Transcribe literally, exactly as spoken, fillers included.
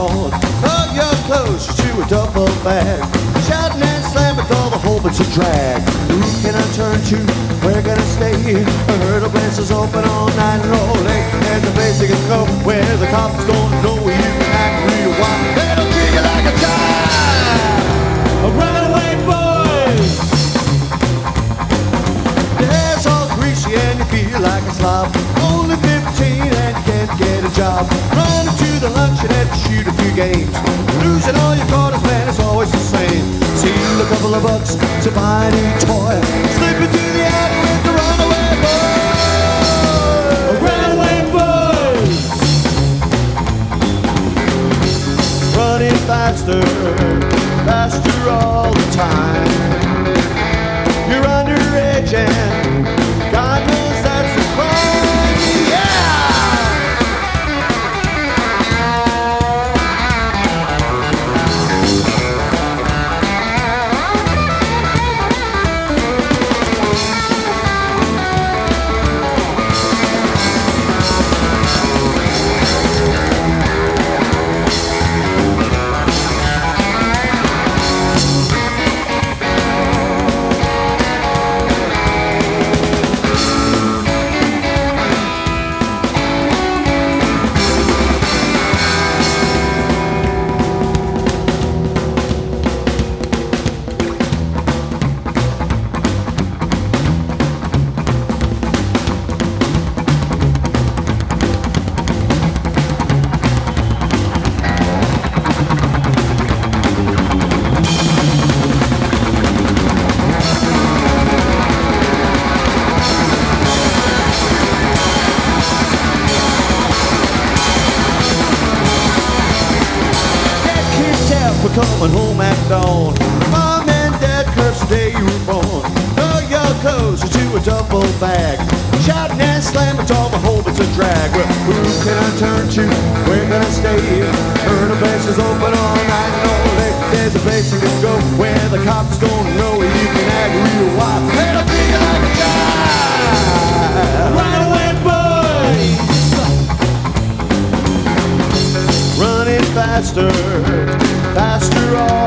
on. Hug your clothes to a double bag. Shouting and slamming all the whole bunch of drag. Who can I turn to? Where can I stay? I heard a place is open all night and all day. There's a place you can go where the cops don't know you can act real wild. They don't treat you like a child. Runaway boys. There's all greasy and you feel like a slob. Only fifteen and can't get a job. Running to the luncheonette to shoot a few games. Losing all your quarters, man, it's always the same. Steal a couple of bucks to buy a new toy. Slip into the alley with the runaway boys. Runaway boys. Running faster, faster all the time. You're underage and God knows that's a crime. Yeah! Coming home at dawn. Mom and Dad curse the day you were born. Hug your clothes to a duffel bag. Shouting and slamming all the whole bits of drag. Well, who can I turn to? Where can I stay? Heard a place is open all night and all day. There's a place you can go where the cops don't know you can act real wild. And I feel like a child. Runaway boys. Running faster, faster all